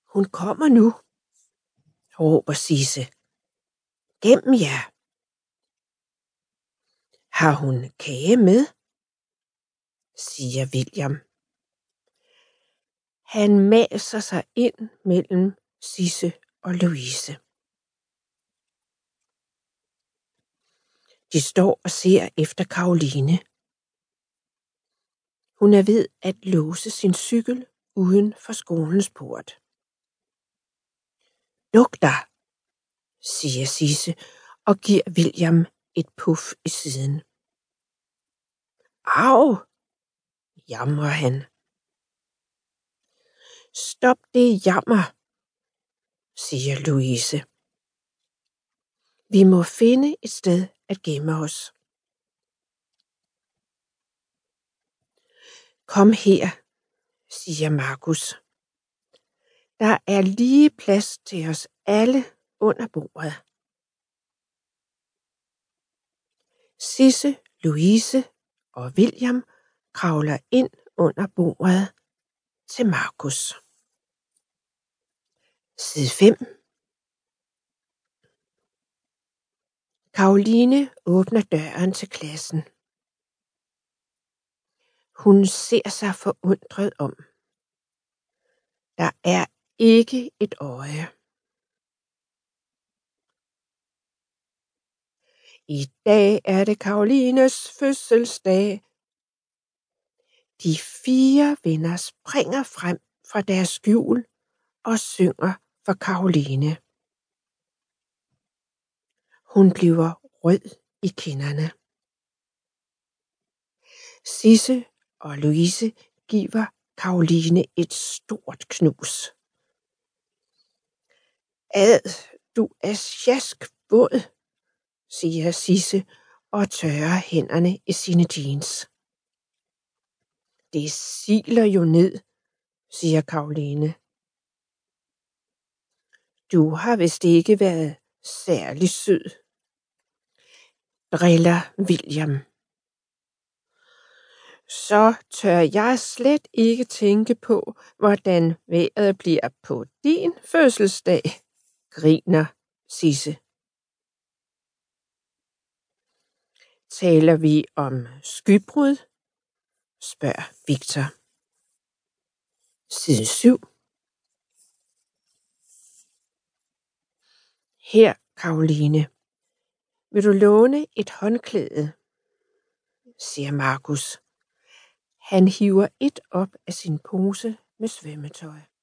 Hun kommer nu, råber Sisse. Gem jer. Har hun kage med? Siger William. Han maser sig ind mellem Sisse og Louise. De står og ser efter Caroline. Hun er ved at låse sin cykel uden for skolens port. Luk dig, siger Sisse og giver William et puff i siden. Au, jamrer han. Stop det jammer, siger Louise. Vi må finde et sted at gemme os. Kom her, siger Markus. Der er lige plads til os alle under bordet. Sisse, Louise og William kravler ind under bordet til Markus. Side 5. Caroline åbner døren til klassen. Hun ser sig forundret om. Der er ikke et øje. I dag er det Carolines fødselsdag. De 4 venner springer frem fra deres skjul og synger for Caroline. Hun bliver rød i kinderne. Sisse og Louise giver Caroline et stort knus. Ad, du er sjaskvåd, siger Sisse og tørrer hænderne i sine jeans. Det siler jo ned, siger Caroline. Du har vist ikke været særlig sød, driller William. Så tør jeg slet ikke tænke på, hvordan vejret bliver på din fødselsdag, griner Sisse. Taler vi om skybrud? Spørger Victor. Side 7. Her, Caroline. Vil du låne et håndklæde? Siger Markus. Han hiver et op af sin pose med svømmetøj.